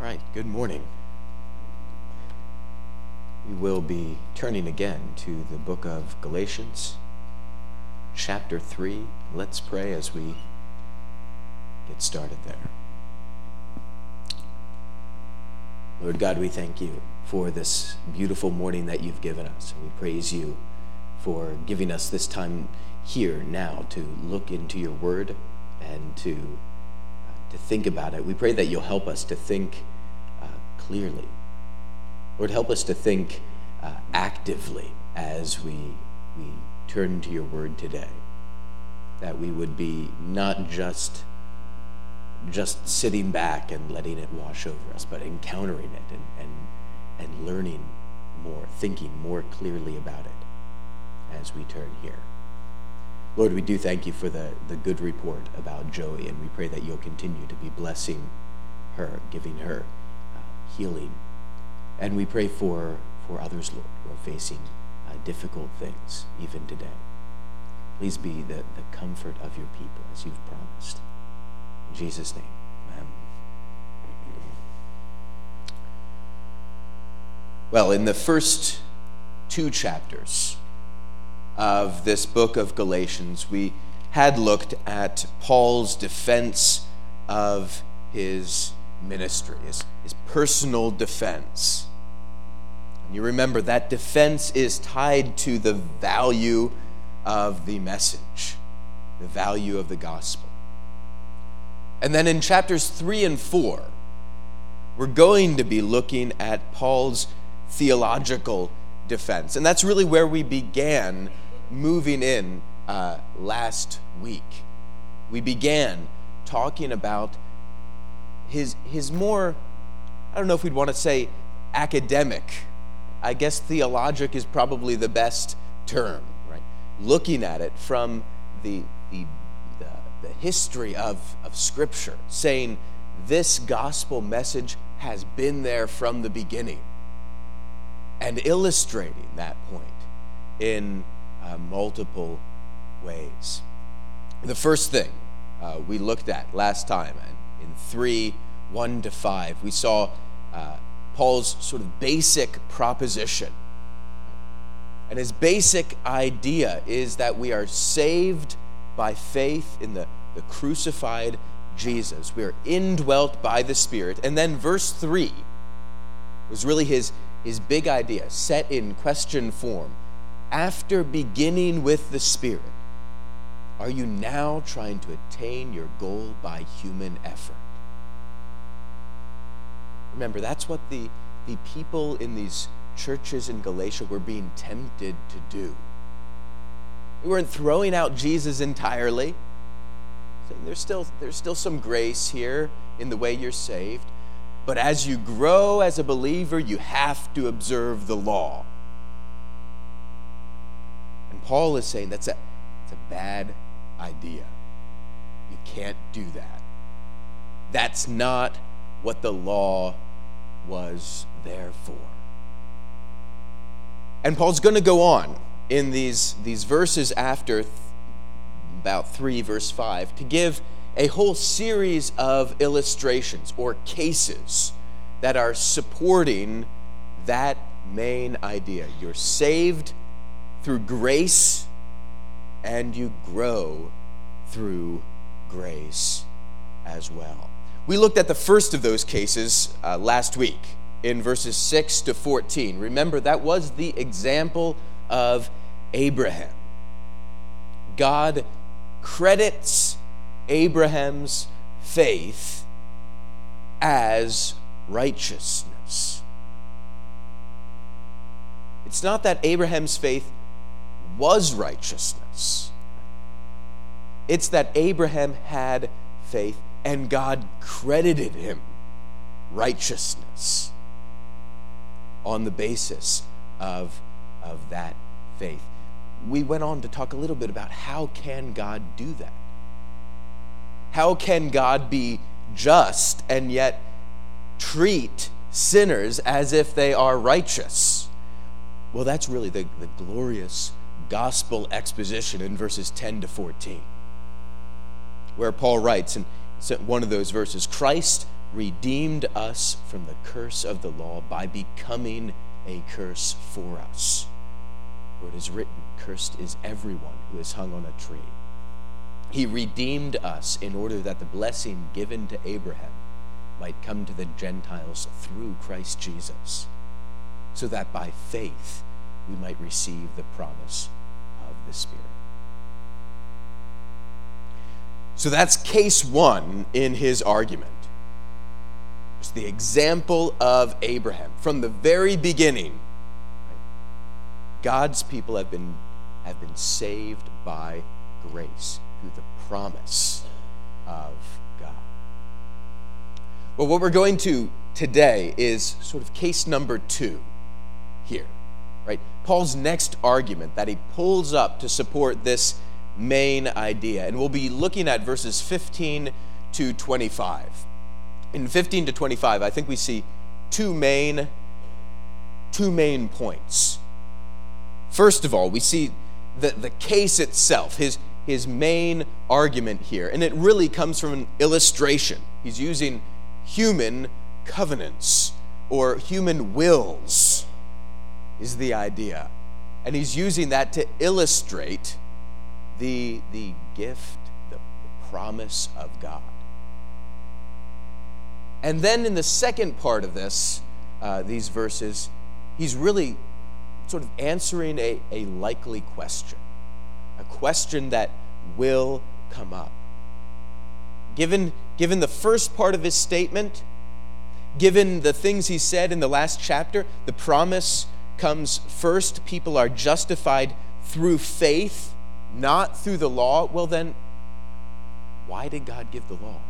right, good morning. We will be turning again to the book of Galatians, chapter 3. Let's pray as we get started there. Lord God, we thank you for this beautiful morning that you've given us. And we praise you for giving us this time here now to look into your word and to think about it. We pray that you'll help us to think clearly. Lord, help us to think actively as we turn to your word today, that we would be not just sitting back and letting it wash over us, but encountering it and learning more, thinking more clearly about it as we turn here. Lord, we do thank you for the good report about Joey, and we pray that you'll continue to be blessing her, giving her healing. And we pray for others, Lord, who are facing difficult things even today. Please be the comfort of your people as you've promised. In Jesus' name, amen. Well, in the first two chapters of this book of Galatians, we had looked at Paul's defense of his ministry, his personal defense. And you remember that defense is tied to the value of the message, the value of the gospel. And then in chapters 3 and 4, we're going to be looking at Paul's theological defense. And that's really where we began moving in last week. We began talking about his more, I don't know if we'd want to say academic. I guess theologic is probably the best term, right? Looking at it from the history of Scripture, saying this gospel message has been there from the beginning, and illustrating that point in multiple ways. The first thing we looked at last time, in 3:1-5, we saw Paul's sort of basic proposition. And his basic idea is that we are saved by faith in the crucified Jesus. We are indwelt by the Spirit. And then verse 3 was really his big idea, set in question form. After beginning with the Spirit, are you now trying to attain your goal by human effort? Remember, that's what the people in these churches in Galatia were being tempted to do. They weren't throwing out Jesus entirely, saying there's still some grace here in the way you're saved, but as you grow as a believer, you have to observe the law. And Paul is saying it's a bad idea. You can't do that. That's not what the law was there for. And Paul's going to go on in these verses after about 3 verse 5 to give a whole series of illustrations or cases that are supporting that main idea. You're saved through grace, and you grow through grace as well. We looked at the first of those cases last week in verses 6-14. Remember, that was the example of Abraham. God credits Abraham's faith as righteousness. It's not that Abraham's faith was righteousness. It's that Abraham had faith and God credited him righteousness on the basis of that faith. We went on to talk a little bit about how can God do that? How can God be just and yet treat sinners as if they are righteous? Well, that's really the glorious gospel exposition in verses 10-14, where Paul writes in one of those verses, Christ redeemed us from the curse of the law by becoming a curse for us. For it is written, cursed is everyone who is hung on a tree. He redeemed us in order that the blessing given to Abraham might come to the Gentiles through Christ Jesus, so that by faith we might receive the promise of the Spirit. So that's case one in his argument. It's the example of Abraham. From the very beginning, God's people have been saved by grace through the promise of God. Well, what we're going to today is sort of case number 2 here, right? Paul's next argument that he pulls up to support this main idea. And we'll be looking at verses 15 to 25. In 15 to 25, I think we see two main points. First of all, we see the case itself, his main argument here, and it really comes from an illustration. He's using human covenants or human wills is the idea. And he's using that to illustrate the gift, the promise of God. And then in the second part of these verses, he's really sort of answering a likely question, a question that will come up. Given the first part of his statement, given the things he said in the last chapter, the promise comes first. People are justified through faith, not through the law. Well then, why did God give the law?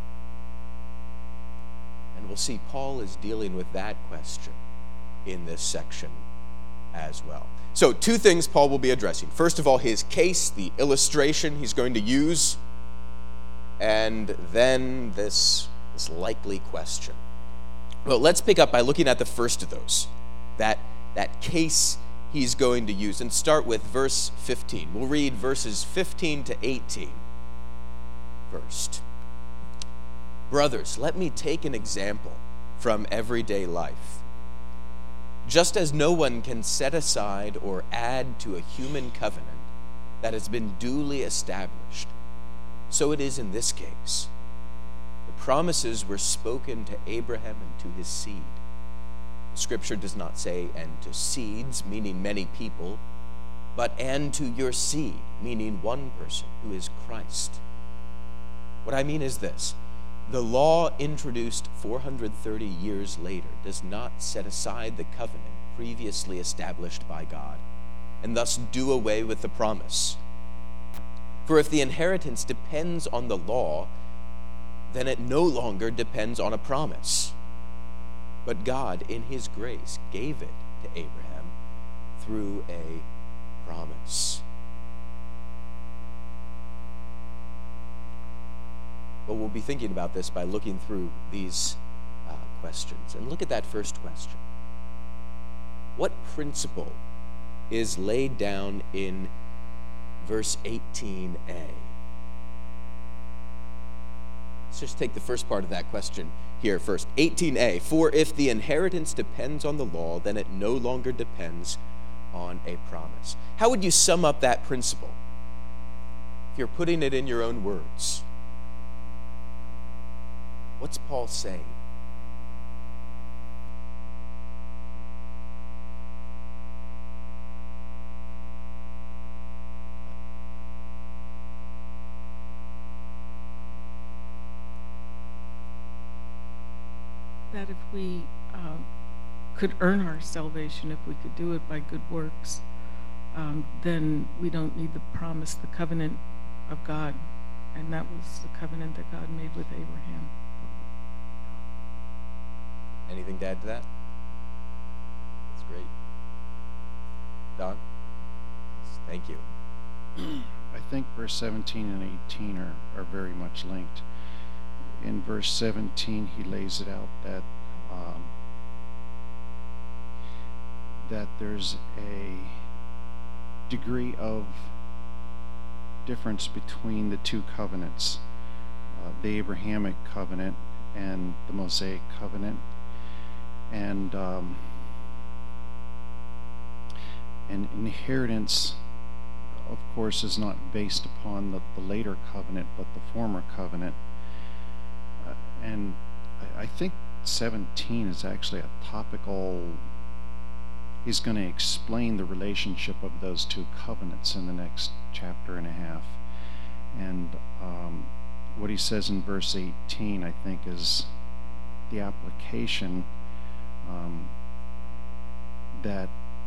And we'll see Paul is dealing with that question in this section as well. So 2 things Paul will be addressing. First of all, his case, the illustration he's going to use, and then this likely question. Well, let's pick up by looking at the first of those, that case he's going to use, and start with verse 15. We'll read verses 15 to 18 first. Brothers, let me take an example from everyday life. Just as no one can set aside or add to a human covenant that has been duly established, so it is in this case. The promises were spoken to Abraham and to his seed. Scripture does not say, and to seeds, meaning many people, but and to your seed, meaning one person, who is Christ. What I mean is this: the law introduced 430 years later does not set aside the covenant previously established by God, and thus do away with the promise. For if the inheritance depends on the law, then it no longer depends on a promise. But God, in his grace, gave it to Abraham through a promise. But we'll be thinking about this by looking through these questions. And look at that first question. What principle is laid down in verse 18a? Let's just take the first part of that question here first. 18a, for if the inheritance depends on the law, then it no longer depends on a promise. How would you sum up that principle if you're putting it in your own words? What's Paul saying? That if we could earn our salvation, if we could do it by good works, then we don't need the promise, the covenant of God. And that was the covenant that God made with Abraham. Anything to add to that? That's great. Don? Thank you. I think verse 17 and 18 are very much linked. In verse 17, he lays it out that that there's a degree of difference between the two covenants. the Abrahamic covenant and the Mosaic covenant, and inheritance, of course, is not based upon the later covenant, but the former covenant. And I think 17 is actually a topical. He's going to explain the relationship of those two covenants in the next chapter and a half. And what he says in verse 18, I think, is the application that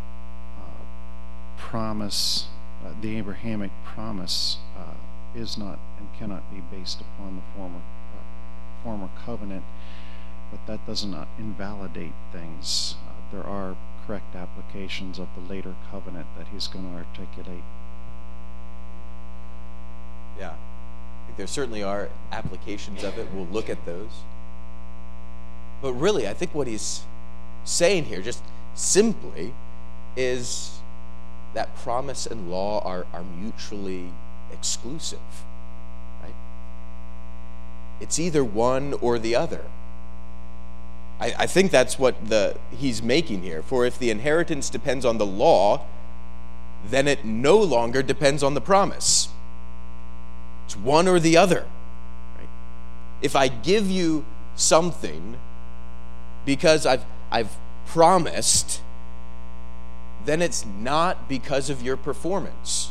promise, the Abrahamic promise, is not and cannot be based upon the former covenant, but that does not invalidate things. There are correct applications of the later covenant that he's going to articulate. Yeah, I think there certainly are applications of it. We'll look at those. But really, I think what he's saying here, just simply, is that promise and law are mutually exclusive, right? It's either one or the other. I think that's what he's making here. For if the inheritance depends on the law, then it no longer depends on the promise. It's one or the other, right? If I give you something because I've promised, then it's not because of your performance.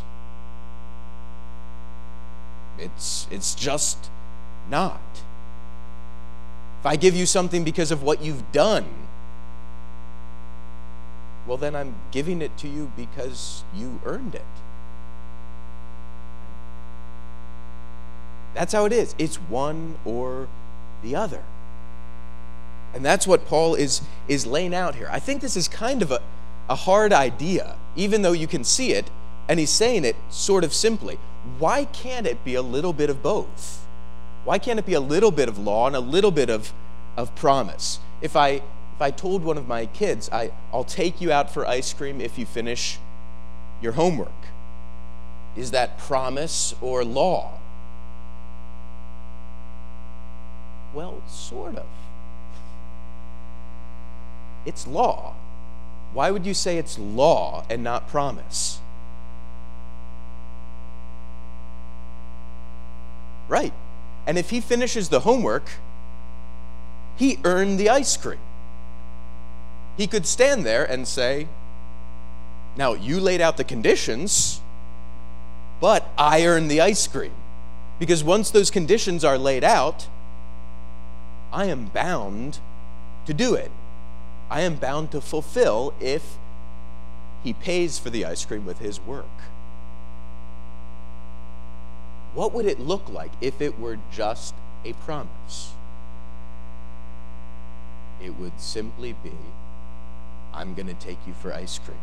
It's just not. If I give you something because of what you've done, well, then I'm giving it to you because you earned it. That's how it is. It's one or the other. And that's what Paul is laying out here. I think this is kind of a hard idea, even though you can see it, and he's saying it sort of simply. Why can't it be a little bit of both? Why can't it be a little bit of law and a little bit of promise? If I told one of my kids, I'll take you out for ice cream if you finish your homework, is that promise or law? Well, sort of. It's law. Why would you say it's law and not promise? Right. And if he finishes the homework, he earned the ice cream. He could stand there and say, now you laid out the conditions, but I earned the ice cream. Because once those conditions are laid out, I am bound to do it. I am bound to fulfill if he pays for the ice cream with his work. What would it look like if it were just a promise? It would simply be, I'm going to take you for ice cream.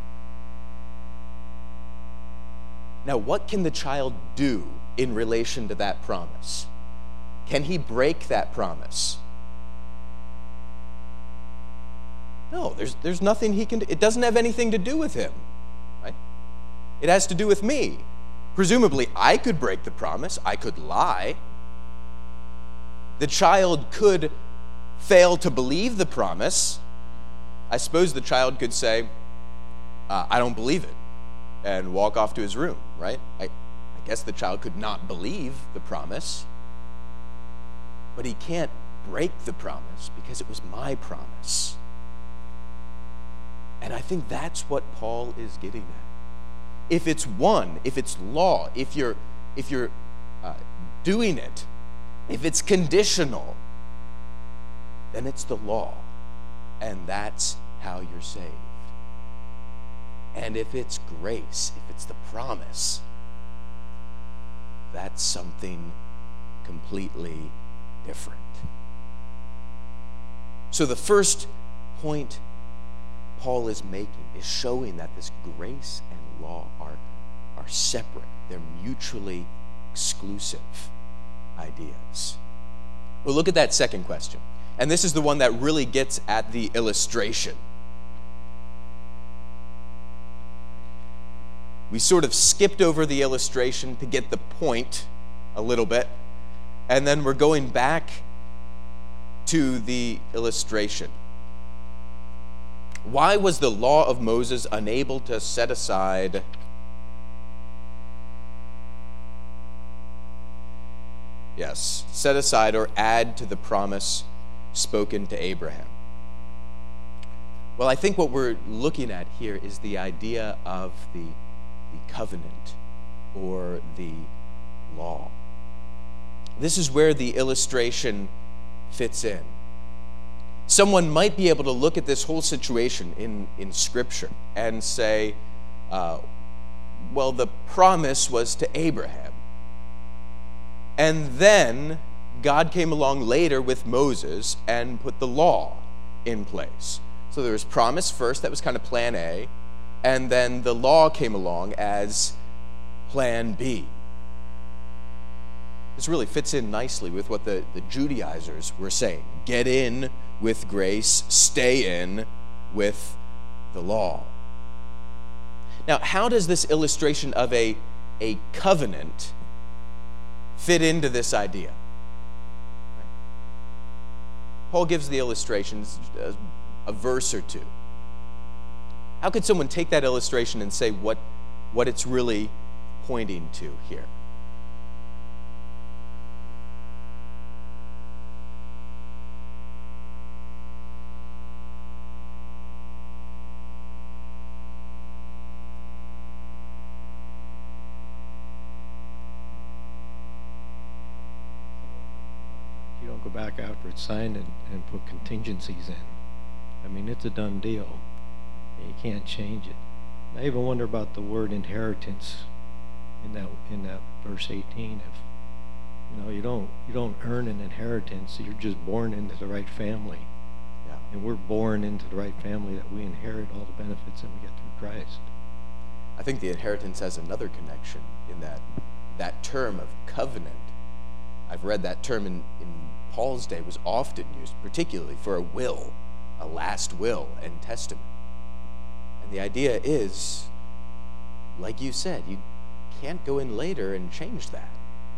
Now, what can the child do in relation to that promise? Can he break that promise? No, there's nothing he can do. It doesn't have anything to do with him, right? It has to do with me. Presumably, I could break the promise. I could lie. The child could fail to believe the promise. I suppose the child could say, I don't believe it, and walk off to his room, right? I guess the child could not believe the promise, but he can't break the promise because it was my promise. And I think that's what Paul is getting at. If it's one, if it's law, if you're doing it, if it's conditional, then it's the law, and that's how you're saved. And if it's grace, if it's the promise, that's something completely different. So the first point Paul is making is showing that this grace and law are separate. They're mutually exclusive ideas. Well, look at that second question. And this is the one that really gets at the illustration. We sort of skipped over the illustration to get the point a little bit. and then we're going back to the illustration. Why was the law of Moses unable to set aside or add to the promise spoken to Abraham? Well, I think what we're looking at here is the idea of the covenant or the law. This is where the illustration fits in. Someone might be able to look at this whole situation in Scripture and say, well, the promise was to Abraham. And then God came along later with Moses and put the law in place. So there was promise first, that was kind of plan A, and then the law came along as plan B. This really fits in nicely with what the Judaizers were saying. Get in with grace, stay in with the law. Now, how does this illustration of a covenant fit into this idea? Paul gives the illustrations, a verse or two. How could someone take that illustration and say what it's really pointing to here? You don't go back after it's signed and put contingencies in. I mean, it's a done deal. You can't change it. I even wonder about the word inheritance in that verse 18. If you don't earn an inheritance, you're just born into the right family. Yeah. And we're born into the right family that we inherit all the benefits that we get through Christ. I think the inheritance has another connection in that term of covenant. I've read that term in Paul's day was often used, particularly for a will, a last will and testament. And the idea is, like you said, you can't go in later and change that.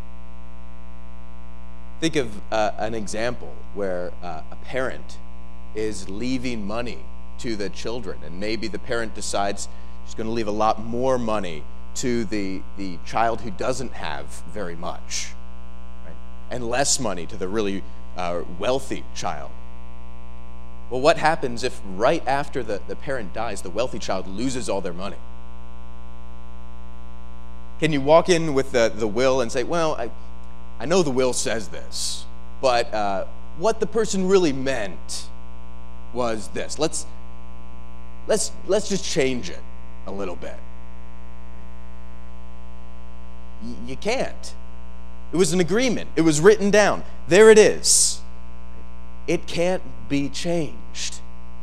Think of an example where a parent is leaving money to the children, and maybe the parent decides she's going to leave a lot more money to the child who doesn't have very much, right? And less money to the really wealthy child. Well, what happens if right after the parent dies, the wealthy child loses all their money? Can you walk in with the will and say, well, I know the will says this, but what the person really meant was this. Let's just change it a little bit. You can't. It was an agreement. It was written down. There it is. It can't be changed.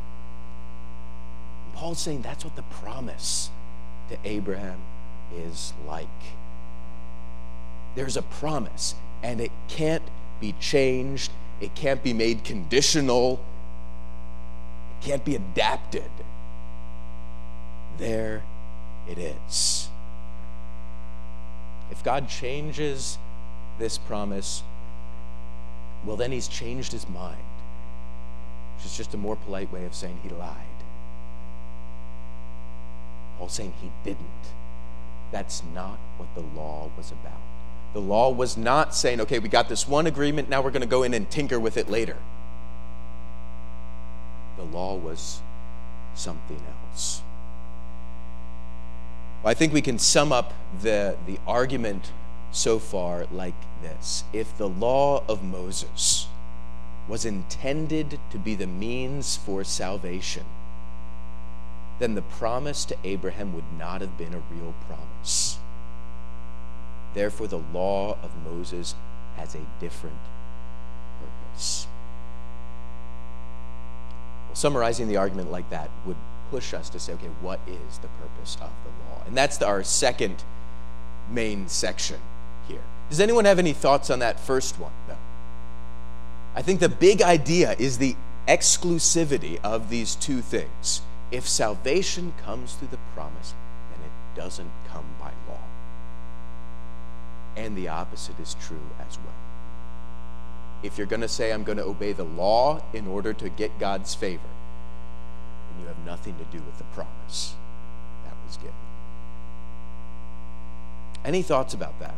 Paul's saying that's what the promise to Abraham is like. There's a promise, and it can't be changed. It can't be made conditional. It can't be adapted. There it is. If God changes this promise, well, then he's changed his mind, which is just a more polite way of saying he lied. Paul's saying he didn't. That's not what the law was about. The law was not saying, okay, we got this one agreement, now we're going to go in and tinker with it later. The law was something else. Well, I think we can sum up the argument so far like this. If the law of Moses was intended to be the means for salvation, then the promise to Abraham would not have been a real promise. Therefore, the law of Moses has a different purpose. Well, summarizing the argument like that would push us to say, okay, what is the purpose of the law? And that's our second main section here. Does anyone have any thoughts on that first one, though? I think the big idea is the exclusivity of these two things. If salvation comes through the promise, then it doesn't come by law. And the opposite is true as well. if you're going to say, I'm going to obey the law in order to get God's favor, then you have nothing to do with the promise that was given. Any thoughts about that?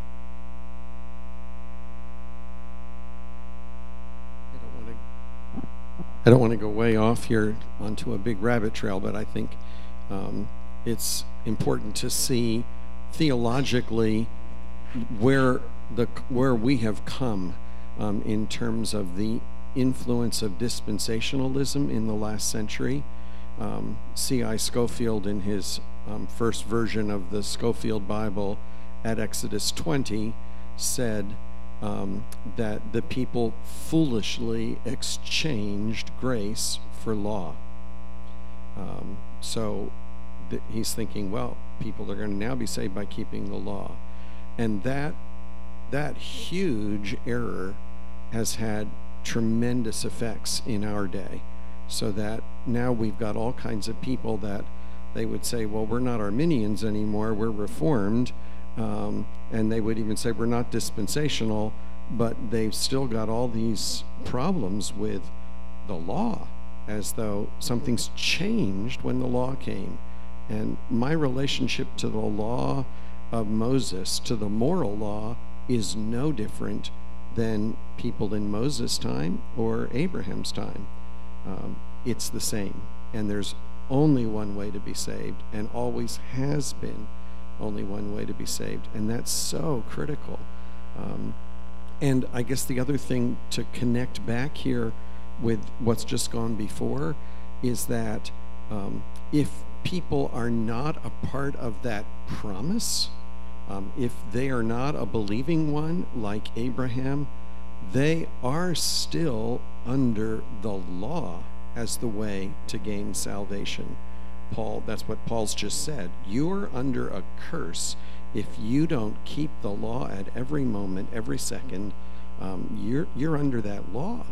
I don't want to go way off here onto a big rabbit trail, but I think it's important to see theologically where we have come in terms of the influence of dispensationalism in the last century. C.I. Scofield, in his first version of the Scofield Bible at Exodus 20, said that the people foolishly exchanged grace for law. So he's thinking, well, people are going to now be saved by keeping the law. And that huge error has had tremendous effects in our day, so that now we've got all kinds of people that they would say, well, we're not Arminians anymore, we're Reformed, and they would even say we're not dispensational, but they've still got all these problems with the law, as though something's changed when the law came. And my relationship to the law of Moses, to the moral law, is no different than people in Moses' time or Abraham's time. It's the same. And there's only one way to be saved, and always has been only one way to be saved. And that's so critical. And I guess the other thing to connect back here with what's just gone before is that if people are not a part of that promise, if they are not a believing one like Abraham, they are still under the law as the way to gain salvation. That's what Paul's just said. You're under a curse if you don't keep the law at every moment, every second. You're under that law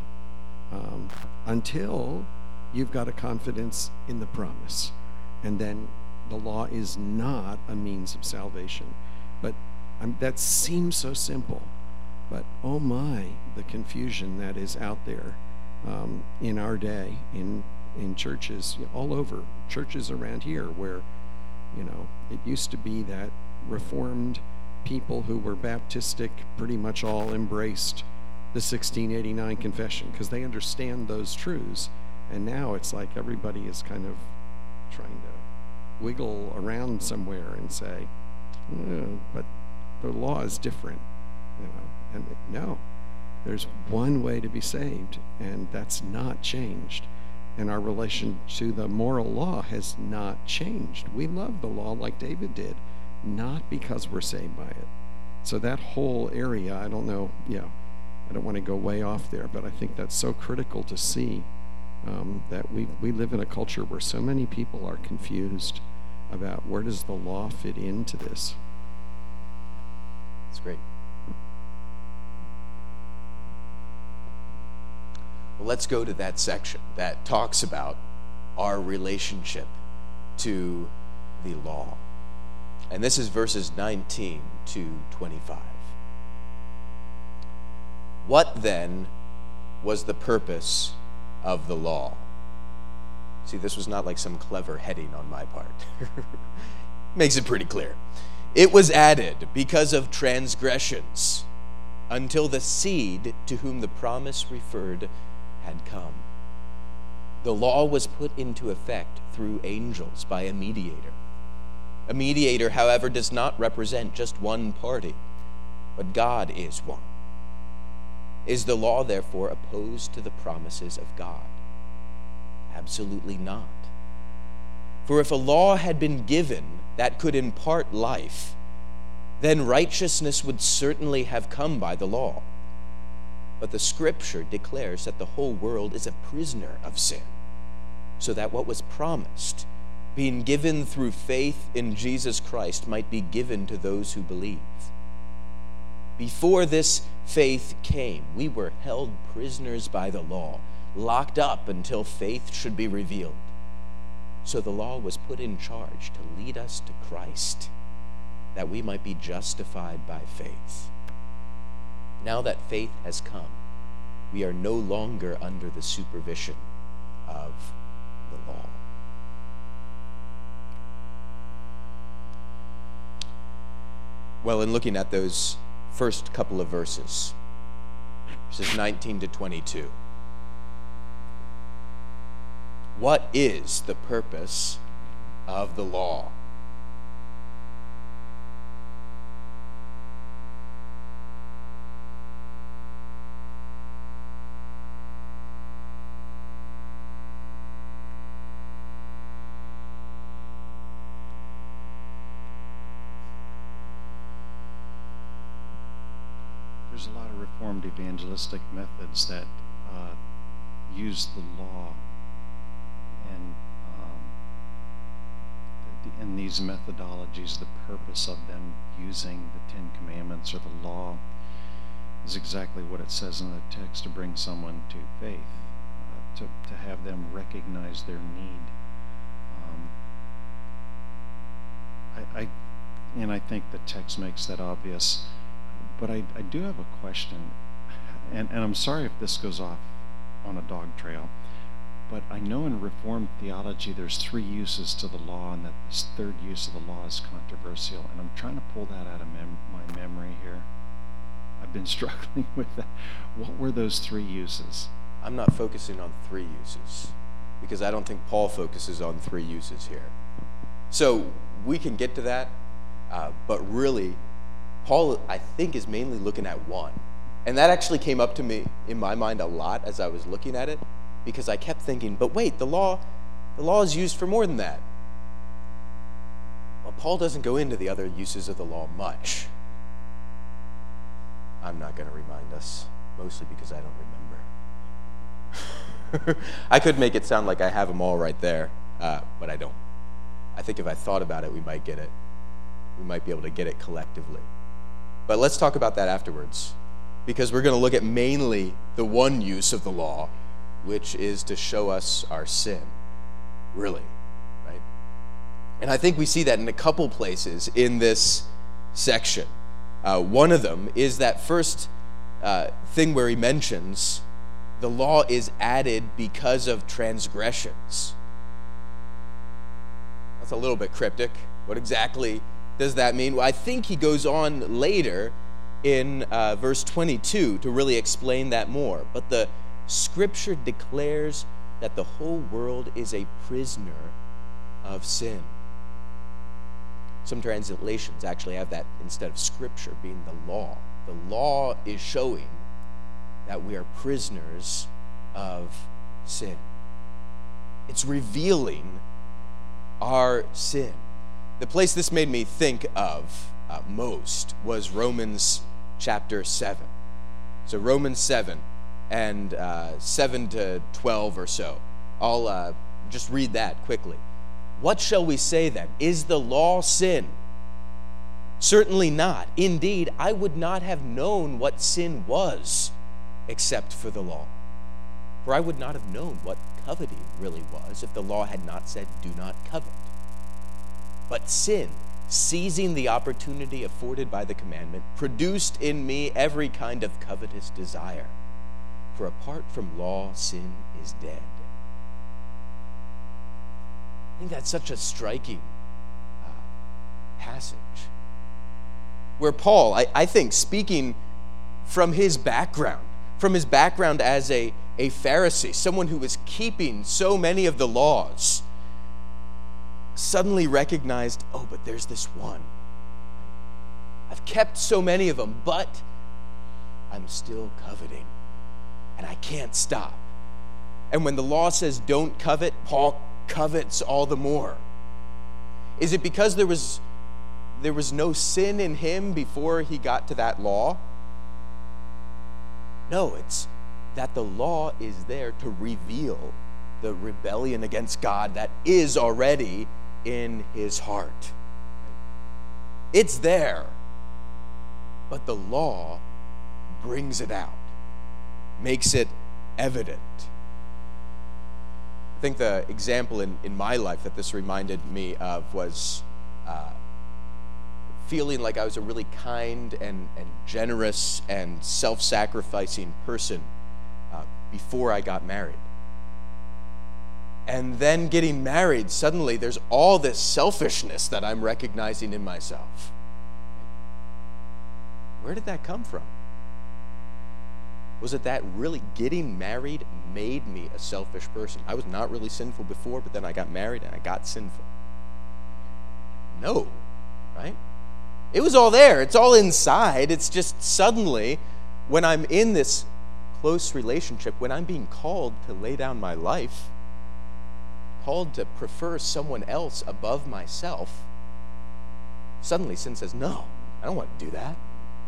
until you've got a confidence in the promise. And then the law is not a means of salvation. But that seems so simple. But oh my, the confusion that is out there in our day, in churches all over, churches around here, where, it used to be that Reformed people who were Baptistic pretty much all embraced the 1689 confession because they understand those truths. And now it's like everybody is kind of trying to wiggle around somewhere and say, but the law is different, and no, there's one way to be saved, and that's not changed. And our relation to the moral law has not changed. We love the law like David did, not because we're saved by it. So that whole area, I don't know, I don't want to go way off there, but I think that's so critical to see that we live in a culture where so many people are confused about where does the law fit into this. That's great. Well, let's go to that section that talks about our relationship to the law. And this is verses 19 to 25. What then was the purpose of the law? See, this was not like some clever heading on my part. Makes it pretty clear. It was added because of transgressions until the seed to whom the promise referred had come. The law was put into effect through angels by a mediator. A mediator, however, does not represent just one party, but God is one. Is the law, therefore, opposed to the promises of God? Absolutely not. For if a law had been given that could impart life, then righteousness would certainly have come by the law. But the Scripture declares that the whole world is a prisoner of sin, so that what was promised, being given through faith in Jesus Christ, might be given to those who believe. Before this faith came, we were held prisoners by the law, locked up until faith should be revealed. So the law was put in charge to lead us to Christ, that we might be justified by faith. Now that faith has come, we are no longer under the supervision of the law. Well, in looking at those first couple of verses 19 to 22, what is the purpose of the law? There's a lot of Reformed evangelistic methods that use the law, and in these methodologies, the purpose of them using the Ten Commandments or the law is exactly what it says in the text: to bring someone to faith, to have them recognize their need. I think the text makes that obvious. But I do have a question, and I'm sorry if this goes off on a dog trail, but I know in Reformed theology there's 3 uses to the law, and that this third use of the law is controversial, and I'm trying to pull that out of my memory here. I've been struggling with that. What were those 3 uses? I'm not focusing on 3 uses, because I don't think Paul focuses on 3 uses here. So we can get to that, but really, Paul, I think, is mainly looking at 1. And that actually came up to me in my mind a lot as I was looking at it, because I kept thinking, but wait, the law is used for more than that. Well, Paul doesn't go into the other uses of the law much. I'm not going to remind us, mostly because I don't remember. I could make it sound like I have them all right there, but I don't. I think if I thought about it, we might get it. We might be able to get it collectively. But let's talk about that afterwards, because we're going to look at mainly the one use of the law, which is to show us our sin, really, right? And I think we see that in a couple places in this section. One of them is that first thing where he mentions the law is added because of transgressions. That's a little bit cryptic. What exactly does that mean? Well, I think he goes on later in verse 22 to really explain that more. But the Scripture declares that the whole world is a prisoner of sin. Some translations actually have that instead of Scripture being the law. The law is showing that we are prisoners of sin. It's revealing our sin. The place this made me think of most was Romans chapter 7. So Romans 7 and 7 to 12 or so. I'll just read that quickly. What shall we say then? Is the law sin? Certainly not. Indeed, I would not have known what sin was except for the law. For I would not have known what coveting really was if the law had not said, do not covet. But sin, seizing the opportunity afforded by the commandment, produced in me every kind of covetous desire. For apart from law, sin is dead. I think that's such a striking passage, where Paul, I think, speaking from his background as a Pharisee, someone who was keeping so many of the laws, suddenly recognized, oh, but there's this one. I've kept so many of them, but I'm still coveting, and I can't stop. And when the law says don't covet, Paul covets all the more. Is it because there was no sin in him before he got to that law? No, it's that the law is there to reveal the rebellion against God that is already in his heart. It's there, but the law brings it out, makes it evident. I think the example in my life that this reminded me of was feeling like I was a really kind and generous and self-sacrificing person before I got married. And then getting married, suddenly there's all this selfishness that I'm recognizing in myself. Where did that come from? Was it that really getting married made me a selfish person? I was not really sinful before, but then I got married and I got sinful. No, right? It was all there. It's all inside. It's just suddenly, when I'm in this close relationship, when I'm being called to lay down my life, called to prefer someone else above myself, suddenly sin says, no, I don't want to do that.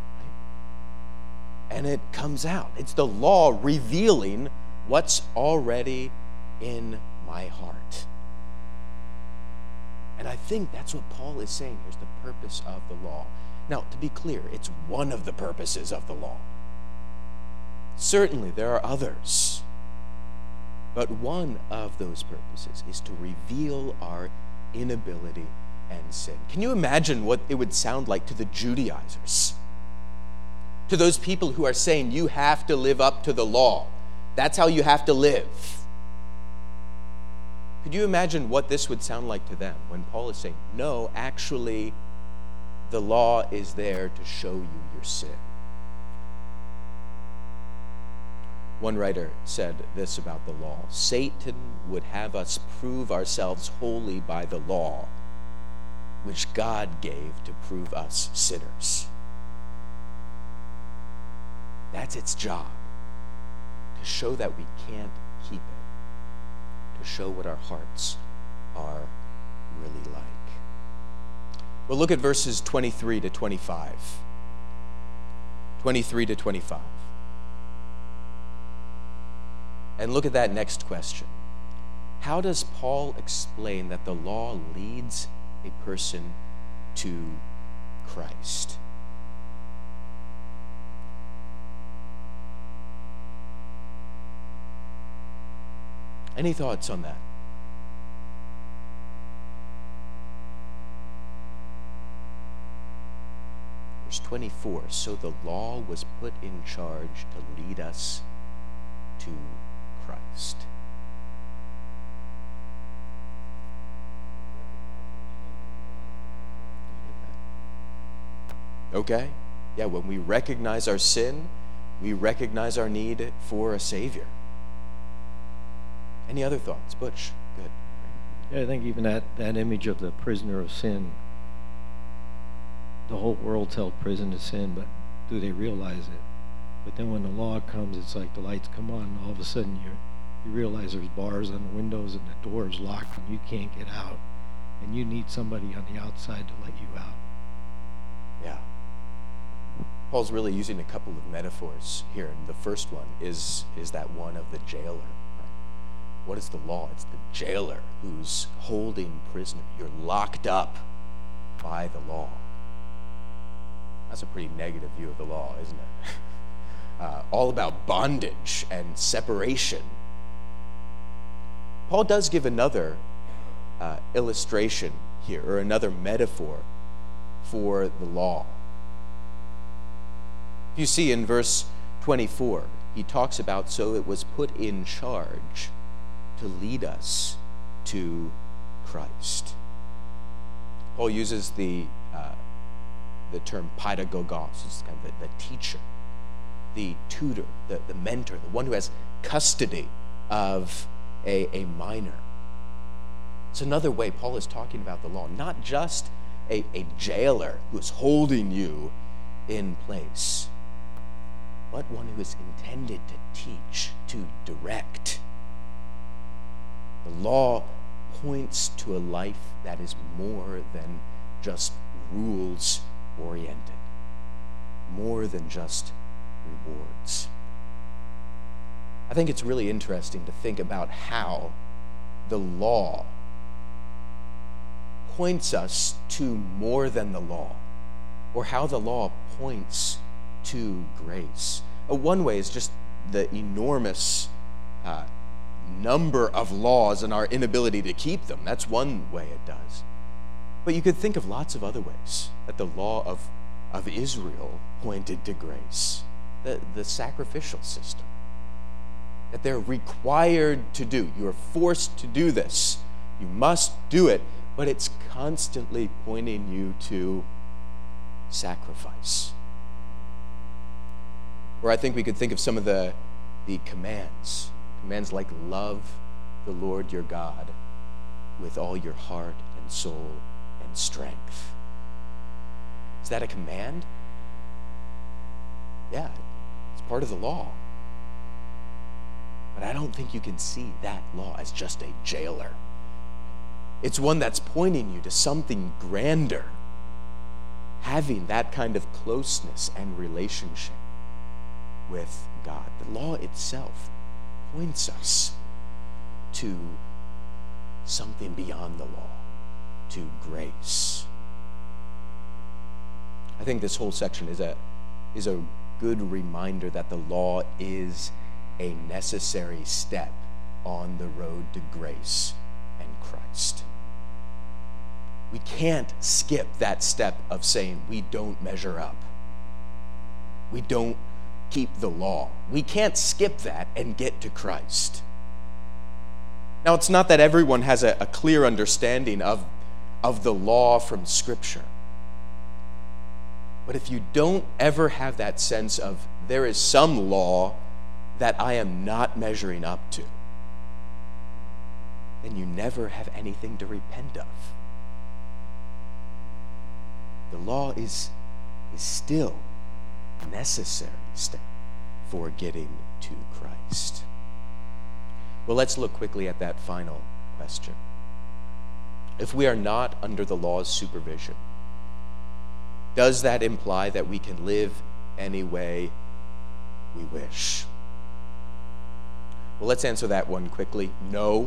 And it comes out. It's the law revealing what's already in my heart. And I think that's what Paul is saying. Here's the purpose of the law. Now, to be clear, it's one of the purposes of the law. Certainly, there are others. But one of those purposes is to reveal our inability and sin. Can you imagine what it would sound like to the Judaizers? To those people who are saying you have to live up to the law. That's how you have to live. Could you imagine what this would sound like to them when Paul is saying, no, actually, the law is there to show you your sin? One writer said this about the law: Satan would have us prove ourselves holy by the law, which God gave to prove us sinners. That's its job, to show that we can't keep it, to show what our hearts are really like. Well, look at verses 23 to 25. 23 to 25. And look at that next question. How does Paul explain that the law leads a person to Christ? Any thoughts on that? Verse 24, so the law was put in charge to lead us to Christ. Okay? Yeah, when we recognize our sin, we recognize our need for a Savior. Any other thoughts? Butch, good. Yeah, I think even that image of the prisoner of sin, the whole world's held prison to sin, but do they realize it? But then when the law comes, it's like the lights come on, and all of a sudden you realize there's bars on the windows and the door is locked and you can't get out. And you need somebody on the outside to let you out. Yeah. Paul's really using a couple of metaphors here. And the first one is that one of the jailer. What is the law? It's the jailer who's holding prisoner. You're locked up by the law. That's a pretty negative view of the law, isn't it? All about bondage and separation. Paul does give another illustration here, or another metaphor for the law. You see in verse 24, he talks about, so it was put in charge to lead us to Christ. Paul uses the term pedagogos, it's kind of the teacher, the tutor, the mentor, the one who has custody of a minor. It's another way Paul is talking about the law, not just a jailer who is holding you in place, but one who is intended to teach, to direct. The law points to a life that is more than just rules-oriented, more than just rewards. I think it's really interesting to think about how the law points us to more than the law, or how the law points to grace. One way is just the enormous number of laws and our inability to keep them. That's one way it does. But you could think of lots of other ways that the law of Israel pointed to grace. The sacrificial system. that they're required to do. You're forced to do this. You must do it, but it's constantly pointing you to sacrifice. Or I think we could think of some of the commands. Commands like love the Lord your God with all your heart and soul and strength. Is that a command? Yeah, it's part of the law. But I don't think you can see that law as just a jailer. It's one that's pointing you to something grander. Having that kind of closeness and relationship with God. The law itself points us to something beyond the law, to grace. I think this whole section is a good reminder that the law is a necessary step on the road to grace and Christ. We can't skip that step of saying we don't measure up. We don't keep the law. We can't skip that and get to Christ. Now, it's not that everyone has a clear understanding of the law from Scripture. But if you don't ever have that sense of there is some law that I am not measuring up to, then you never have anything to repent of. The law is still a necessary step for getting to Christ. Well, let's look quickly at that final question. If we are not under the law's supervision, does that imply that we can live any way we wish? Well, let's answer that one quickly. No.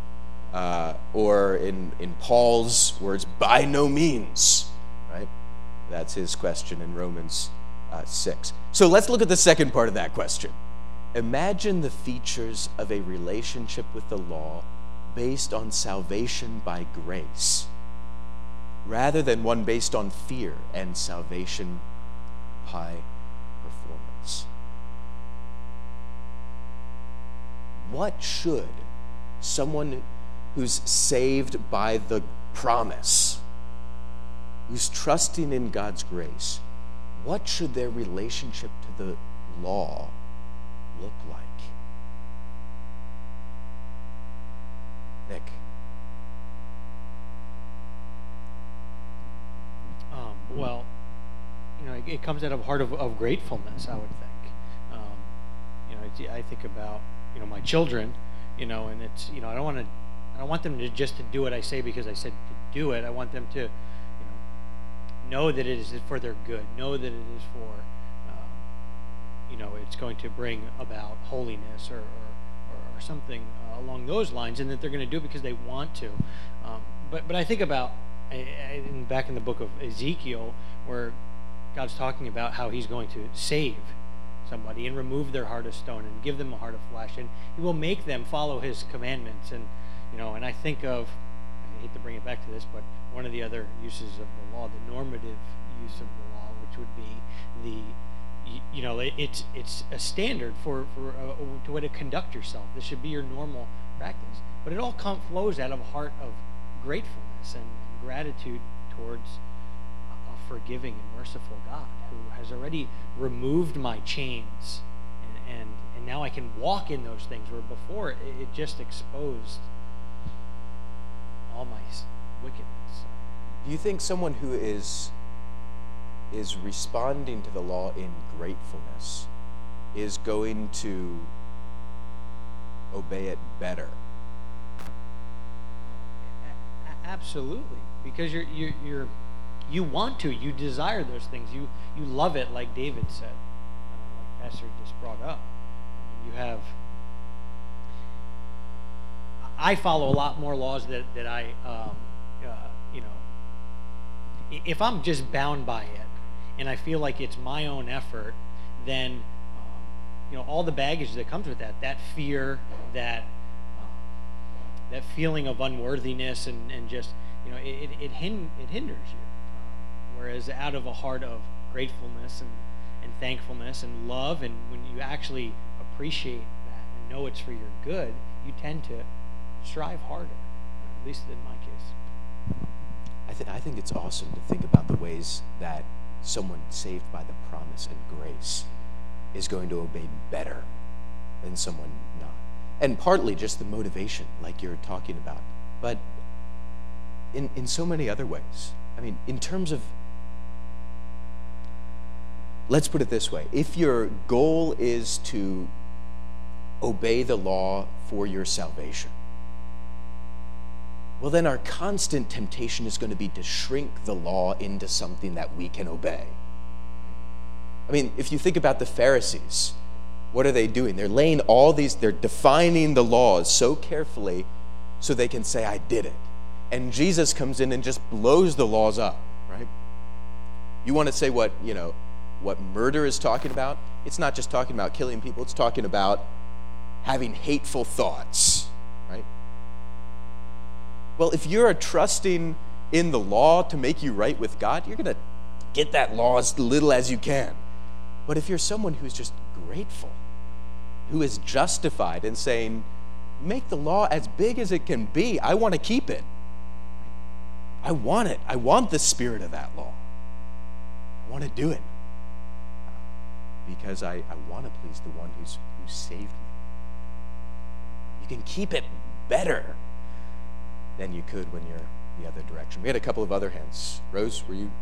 Or in Paul's words, by no means. Right? That's his question in Romans 6. So let's look at the second part of that question. Imagine the features of a relationship with the law based on salvation by grace, rather than one based on fear and salvation by performance. What should someone who's saved by the promise, who's trusting in God's grace, what should their relationship to the law look like? Nick. Well, it comes out of a heart of gratefulness, I would think. I think about, my children, and it's, I don't want them to just to do what I say because I said to do it. I want them to, know that it is for their good, know that it is for, it's going to bring about holiness or something along those lines, and that they're going to do it because they want to. But I think about back in the book of Ezekiel, where God's talking about how he's going to save somebody and remove their heart of stone and give them a heart of flesh, and he will make them follow his commandments. And and I think of, I hate to bring it back to this, but one of the other uses of the law, the normative use of the law, which would be it's a standard for the way to conduct yourself. This should be your normal practice, but it all flows out of a heart of gratefulness and gratitude towards a forgiving and merciful God who has already removed my chains, and now I can walk in those things where before it just exposed all my wickedness. Do you think someone who is responding to the law in gratefulness is going to obey it better? Absolutely, because you want to, you desire those things, you love it, like David said, like Pastor just brought up. I follow a lot more laws that I if I'm just bound by it and I feel like it's my own effort, then all the baggage that comes with that fear, that feeling of unworthiness, and just it hinders you. Whereas out of a heart of gratefulness and thankfulness and love, and when you actually appreciate that know it's for your good, you tend to strive harder, at least in my case. I think it's awesome to think about the ways that someone saved by the promise and grace is going to obey better than someone not. And partly just the motivation, like you're talking about, but in so many other ways. I mean, in terms of, let's put it this way, if your goal is to obey the law for your salvation, well, then our constant temptation is going to be to shrink the law into something that we can obey. I mean, if you think about the Pharisees, what are they doing? They're laying they're defining the laws so carefully so they can say, I did it. And Jesus comes in and just blows the laws up, right? You want to say what murder is talking about? It's not just talking about killing people, it's talking about having hateful thoughts, right? Well, if you're trusting in the law to make you right with God, you're going to get that law as little as you can. But if you're someone who's just grateful, who is justified and saying, make the law as big as it can be, I want to keep it. I want it. I want the spirit of that law. I want to do it because I want to please the one who saved me. You can keep it better than you could when you're the other direction. We had a couple of other hands. Rose, were you?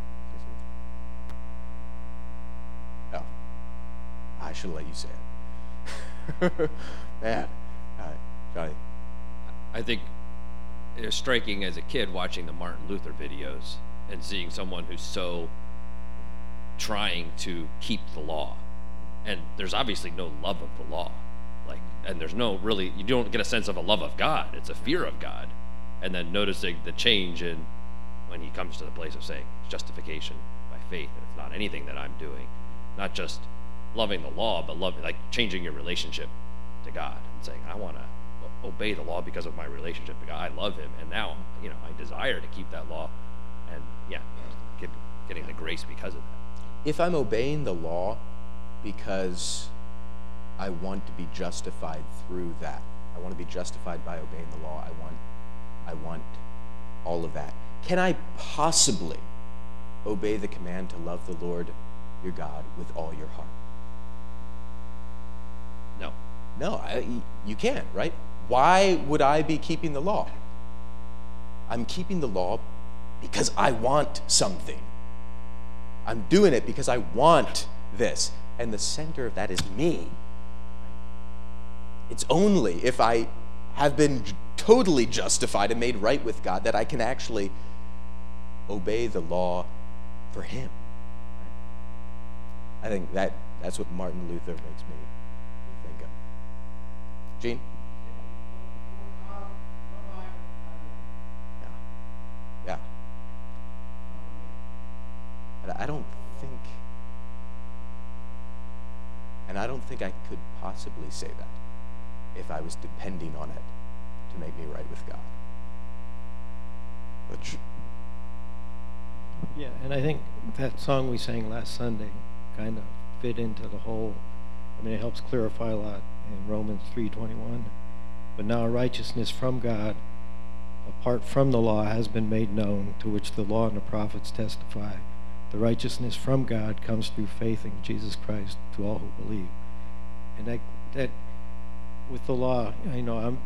Oh, I should have let you say it. Man, Johnny. I think it was striking as a kid watching the Martin Luther videos and seeing someone who's so trying to keep the law. And there's obviously no love of the law. And there's no really, you don't get a sense of a love of God. It's a fear of God. And then noticing the change in when he comes to the place of saying justification by faith, and it's not anything that I'm doing, not just loving the law, but changing your relationship to God and saying, I want to obey the law because of my relationship to God. I love him, and now I desire to keep that law, and getting the grace because of that. If I'm obeying the law because I want to be justified through that, I want to be justified by obeying the law, I want all of that. Can I possibly obey the command to love the Lord your God with all your heart? No, you can't, right? Why would I be keeping the law? I'm keeping the law because I want something. I'm doing it because I want this. And the center of that is me. It's only if I have been totally justified and made right with God that I can actually obey the law for him. I think that's what Martin Luther makes me think of. Gene? Yeah. But I don't think I could possibly say that if I was depending on it to make me right with God. Yeah, and I think that song we sang last Sunday kind of fit into the whole, it helps clarify a lot in Romans 3:21. But now righteousness from God, apart from the law, has been made known, to which the law and the prophets testify. The righteousness from God comes through faith in Jesus Christ to all who believe. And that with the law, I'm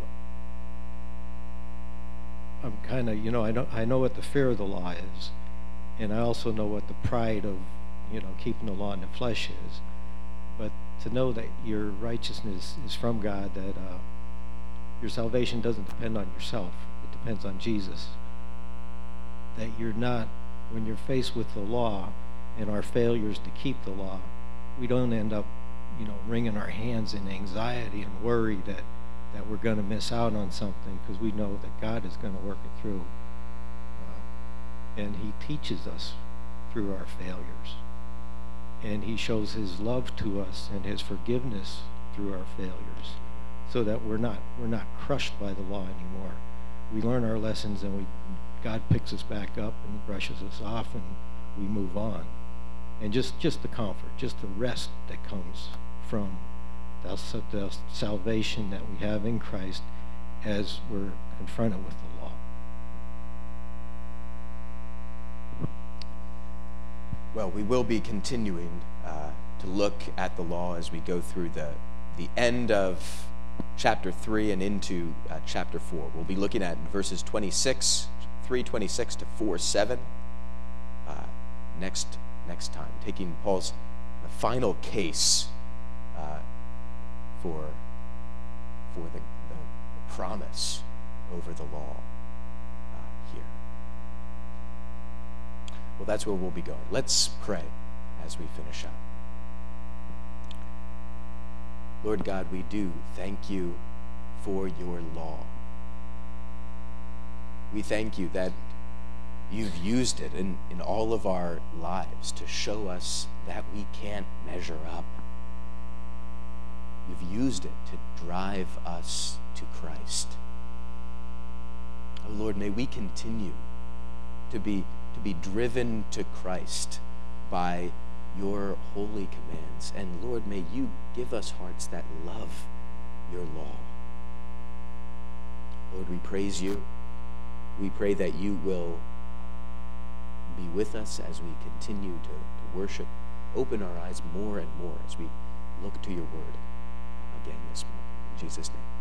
kind of, I know what the fear of the law is, and I also know what the pride of, keeping the law in the flesh is. But to know that your righteousness is from God, that your salvation doesn't depend on yourself, it depends on Jesus. That you're not, when you're faced with the law and our failures to keep the law, we don't end up, wringing our hands in anxiety and worry that we're going to miss out on something, because we know that God is going to work it through. And he teaches us through our failures. And he shows his love to us and his forgiveness through our failures, so that we're not crushed by the law anymore. We learn our lessons, and God picks us back up and brushes us off, and we move on. And just the comfort, just the rest that comes from the salvation that we have in Christ as we're confronted with the law. Well, we will be continuing to look at the law as we go through the end of chapter 3 and into chapter 4. We'll be looking at verses 3:26 to 4:7 next time, taking Paul's final case for the promise over the law here. Well, that's where we'll be going. Let's pray as we finish up. Lord God, we do thank you for your law. We thank you that you've used it in all of our lives to show us that we can't measure up. You've used it to drive us to Christ. Oh Lord, may we continue to be driven to Christ by your holy commands. And Lord, may you give us hearts that love your law. Lord, we praise you. We pray that you will be with us as we continue to worship. Open our eyes more and more as we look to your word again this morning. In Jesus' name.